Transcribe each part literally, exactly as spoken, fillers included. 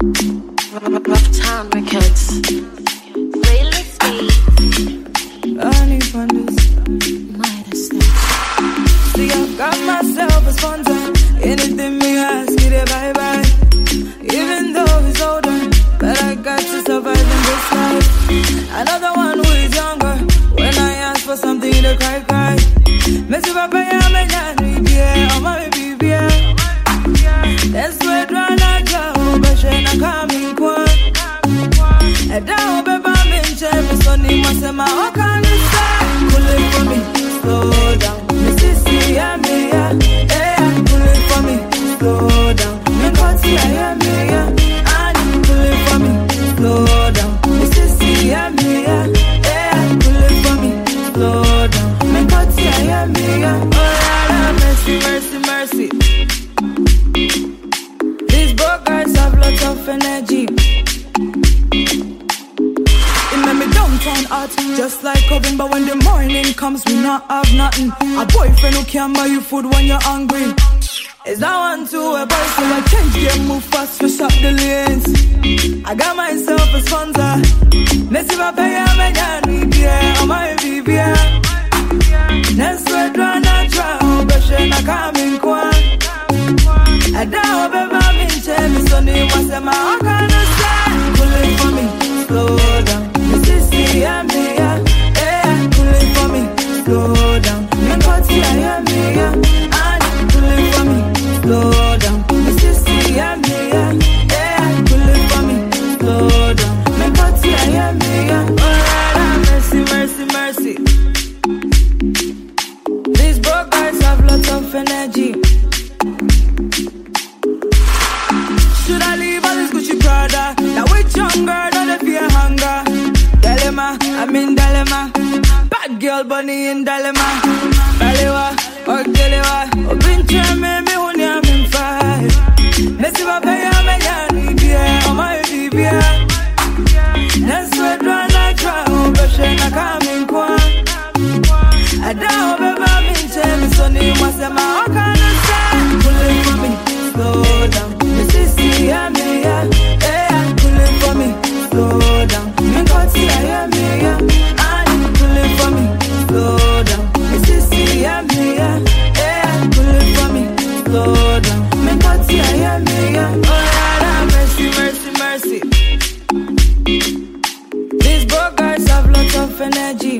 Rough Records. Playlist me. I need funders. Midas. See, I got myself a sponsor. Anything me ask, get it bye bye. Even though he's older, but I got to survive in this life. Another one who is younger. When I ask for something, they cry, cry. Messi papa ya me nyani bia, oma me bia. That's where drana jao, beshe na kami kwa. Eda obeba minche, misoni masema wakani say. Pull it for me, slow down. Mississippi ya me ya, eh. Pull it for me, slow down. Mikoti ya ya me ya, ani pull it for me, slow down. Mississippi ya me ya, eh. Pull it for me, slow down. Mikoti ya ya me ya, oh Lord, mercy, mercy, mercy. These broke guys have lots of energy. It made me downtown hot, just like oven. But when the morning comes, we not have nothing. A boyfriend who can buy you food when you're hungry. Is that one too a boy? So I change game, move fast, fish up the lanes. I got myself a sponsor. Messi papa ya me nyani bia, oma me bia. Next word drana jao, beshe na kami kwa. Eda obeba minche, misoni masema wakana say. Pull it for me, slow down. Mississippi ya me ya, eh. Pull it for me, slow down. Mikoti ya ya me ya, ani pull it for me, slow down. Mississippi ya me ya, eh. Pull it for me, slow down. Mikoti ya ya me ya, oh Lord, mercy, mercy, mercy. These broke guys have lots of energy. Should I leave all this Gucci Prada? Now which young girl don't fear hunger? Dilemma, I'm in dilemma. Bad girl bunny in dilemma. Balewa, or Gelewa. Oh, pinche me, me huni I'm in five. Messi papa ya me nyani bia, oh my bibia. Next word drana jao, beshe na kami kwa. Ada obeba minche, misoni masema wakana say. Pull it for me, slow down. Mississippi ya me ya, eh. Pull it for me, slow down. Mikoti ya ya me ya, ani pull it for me, slow down. Mississippi ya me ya, eh. Pull it for me, slow down. Mikoti ya ya me ya, oh Lord, mercy, mercy, mercy. These broke guys have lots of energy.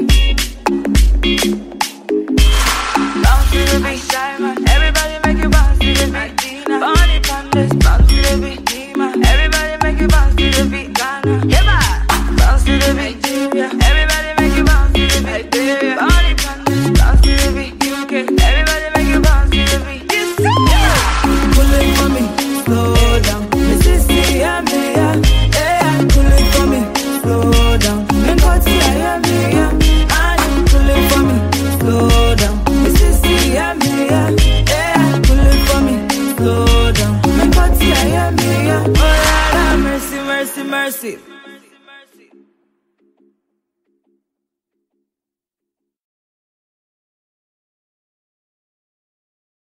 Bounce to the beat, everybody make you bounce to the beat. Bonnie Pandas, bounce to the beat. Everybody make you bounce to the beat. Ghana, yeah, bounce to the beat. Everybody make you bounce to the beat. Bonnie Pandas, bounce to the beat. U K, everybody make you bounce to the beat. Pull it for me, slow down. Mississippi ya me ya, eh. Pull it for me, slow down. Mikoti ya ya me ya, ani pull it for me, slow down. Mississippi ya me ya, eh. Pull it for me, slow down. Mikoti ya ya me ya, oh Lord, mercy, mercy, mercy.